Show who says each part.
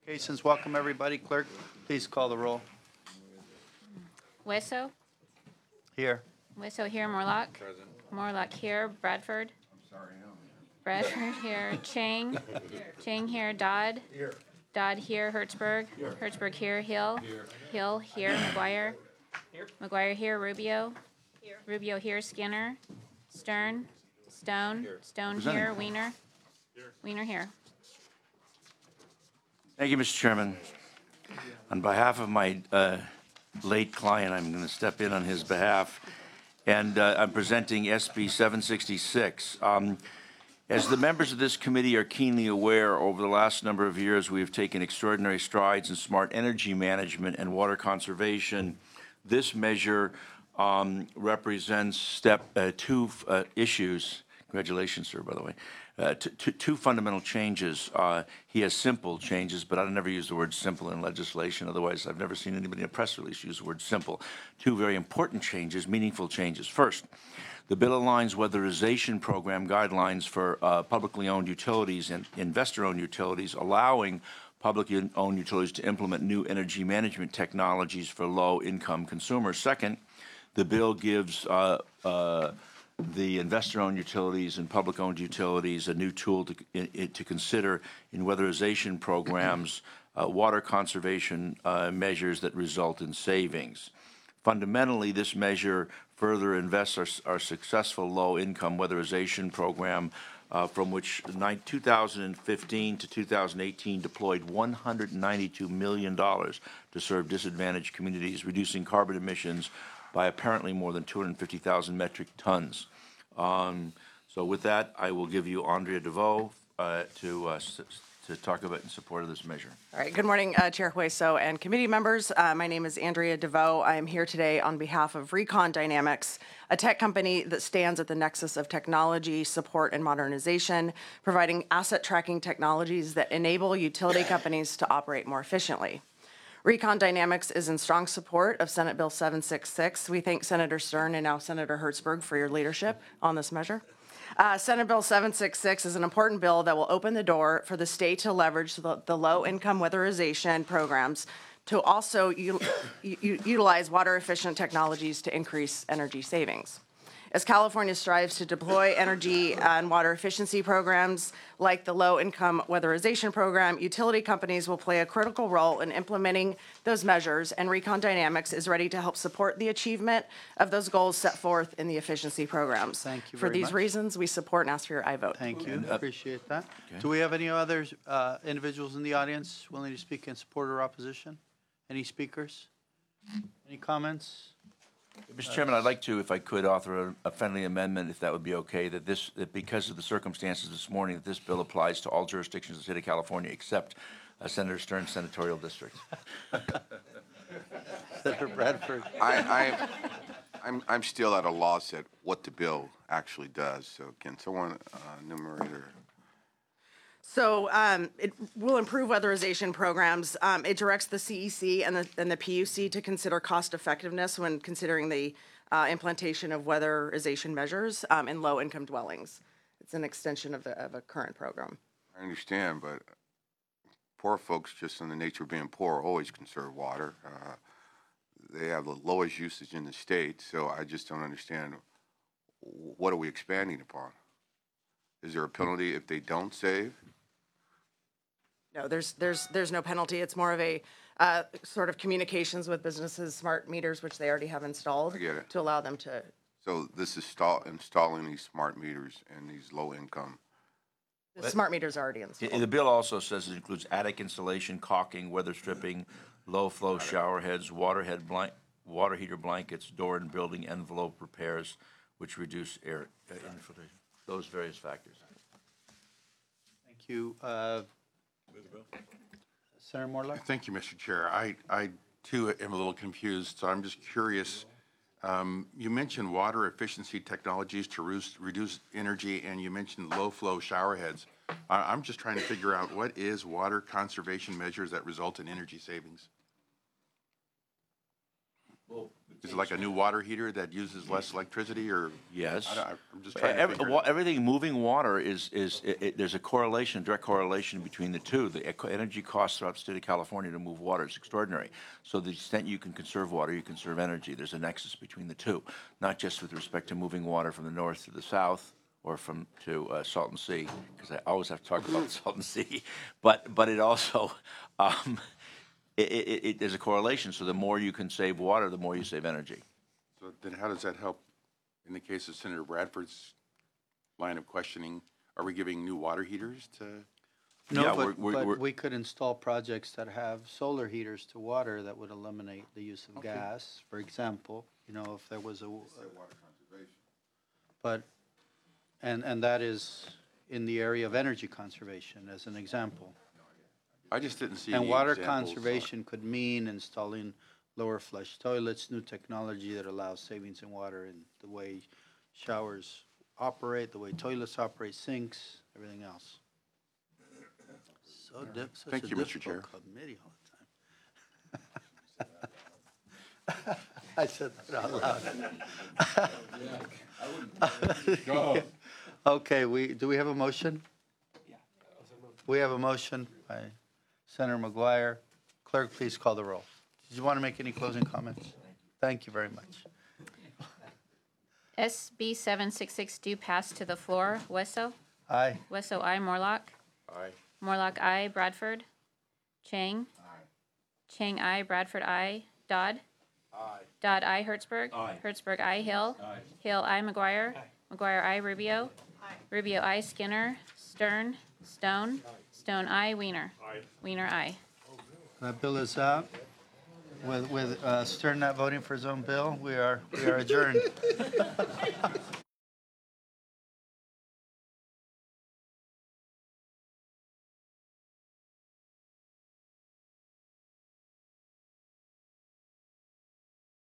Speaker 1: Applications. Welcome, everybody. Clerk, please call the roll.
Speaker 2: Wesso?
Speaker 1: Here.
Speaker 2: Wesso here. Morlock? Present. Morlock here. Bradford? Bradford here. Chang? Chang here. Dodd? Here. Dodd here. Hertzberg? Here. Hertzberg here. Hill? Here. Hill here. McGuire? Here. McGuire here. Rubio? Here. Rubio here. Skinner? Stern? Stone? Here. Stone here. Wiener? Here. Wiener here.
Speaker 3: Thank you, Mr. Chairman. On behalf of my late client, I'm going to step in on his behalf, and I'm presenting SB 766. As the members of this committee are keenly aware, over the last number of years, we have taken extraordinary strides in smart energy management and water conservation. This measure represents two issues. Congratulations, sir, by the way. Two fundamental changes. He has simple changes, but I never use the word simple in legislation. Otherwise, I've never seen anybody in a press release use the word simple. Two very important changes, meaningful changes. First, the bill aligns weatherization program guidelines for publicly owned utilities and investor-owned utilities, allowing publicly owned utilities to implement new energy management technologies for low-income consumers. Second, the bill gives the investor-owned utilities and public-owned utilities a new tool to consider in weatherization programs, water conservation measures that result in savings. Fundamentally, this measure further invests our successful low-income weatherization program, from which 2015 to 2018 deployed $192 million to serve disadvantaged communities, reducing carbon emissions by apparently more than 250,000 metric tons. So with that, I will give you Andrea DeVoe to talk about in support of this measure.
Speaker 4: All right. Good morning, Chair Hueso and committee members. My name is Andrea DeVoe. I am here today on behalf of Recon Dynamics, a tech company that stands at the nexus of technology, support, and modernization, providing asset tracking technologies that enable utility companies to operate more efficiently. Recon Dynamics is in strong support of Senate Bill 766. We thank Senator Stern and now Senator Hertzberg for your leadership on this measure. Senate Bill 766 is an important bill that will open the door for the state to leverage the low-income weatherization programs to also utilize water-efficient technologies to increase energy savings. As California strives to deploy energy and water efficiency programs like the low-income weatherization program, utility companies will play a critical role in implementing those measures, and Recon Dynamics is ready to help support the achievement of those goals set forth in the efficiency programs.
Speaker 1: Thank you
Speaker 4: For
Speaker 1: very
Speaker 4: these
Speaker 1: much.
Speaker 4: reasons, we support and ask for your aye vote.
Speaker 1: Thank you. Appreciate that. Okay. Do we have any other individuals in the audience willing to speak in support or opposition? Any speakers? Any comments?
Speaker 3: Mr. Chairman, I'd like to, if I could, author a friendly amendment, if that would be okay, that because of the circumstances this morning, that this bill applies to all jurisdictions of the state of California except Senator Stern's senatorial district.
Speaker 1: Senator Bradford.
Speaker 5: I'm still at a loss at what the bill actually does. So can someone enumerate or?
Speaker 4: So it will improve weatherization programs. It directs the CEC and the PUC to consider cost effectiveness when considering the implementation of weatherization measures in low-income dwellings. It's an extension of a current program.
Speaker 5: I understand, but poor folks, just in the nature of being poor, always conserve water. They have the lowest usage in the state, so I just don't understand, what are we expanding upon? Is there a penalty if they don't save?
Speaker 4: No, there's no penalty. It's more of a sort of communications with businesses, smart meters, which they already have installed,
Speaker 5: I get it.
Speaker 4: to allow them to.
Speaker 5: So this is installing these smart meters in these low income.
Speaker 4: The smart meters are already installed.
Speaker 3: The bill also says it includes attic installation, caulking, weather stripping, low-flow shower heads, water heater blankets, door and building envelope repairs, which reduce air infiltration. Those various factors.
Speaker 1: Thank you. Senator Morlock.
Speaker 6: Thank you, Mr. Chair. I too am a little confused, so I'm just curious. You mentioned water efficiency technologies to reduce energy, and you mentioned low-flow shower heads. I'm just trying to figure out what is water conservation measures that result in energy savings?
Speaker 3: Well,
Speaker 6: Is it like a new water heater that uses less electricity, or?
Speaker 3: Yes.
Speaker 6: I'm just trying to figure it out.
Speaker 3: Everything moving water there's a correlation, direct correlation between the two. The energy costs throughout the state of California to move water is extraordinary. So the extent you can conserve water, you conserve energy. There's a nexus between the two, not just with respect to moving water from the north to the south or to Salton Sea, because I always have to talk about the Salton Sea, but it also, there's a correlation. So the more you can save water, the more you save energy.
Speaker 6: So then how does that help in the case of Senator Bradford's line of questioning? Are we giving new water heaters to?
Speaker 1: No,
Speaker 3: Yeah,
Speaker 1: but
Speaker 3: we're-
Speaker 1: we could install projects that have solar heaters to water that would eliminate the use of gas, for example, if there was a. But, and that is in the area of energy conservation, as an example.
Speaker 6: I just didn't see
Speaker 1: And
Speaker 6: any
Speaker 1: water
Speaker 6: examples.
Speaker 1: conservation could mean installing lower flush toilets, new technology that allows savings in water in the way showers operate, the way toilets operate, sinks, everything else. Such
Speaker 6: Thank
Speaker 1: a
Speaker 6: you, Mr. Chair.
Speaker 1: difficult committee all the time. I said that out loud. Okay, do we have a motion? We have a motion by Senator McGuire. Clerk, please call the roll. Did you want to make any closing comments? Thank you very much.
Speaker 2: SB 766 do pass to the floor. Wesso?
Speaker 1: Aye.
Speaker 2: Wesso, aye. Morlock?
Speaker 6: Aye.
Speaker 2: Morlock, aye. Bradford? Chang? Chang, aye. Bradford, aye. Dodd? Dodd, aye. Hertzberg? Hertzberg, aye. Hill? Hill, aye. McGuire? McGuire, aye. Rubio? Rubio, aye. Skinner? Stern? Stone? Stone, aye. Wiener? Wiener, aye.
Speaker 1: That bill is out. With Stern not voting for his own bill, we are adjourned.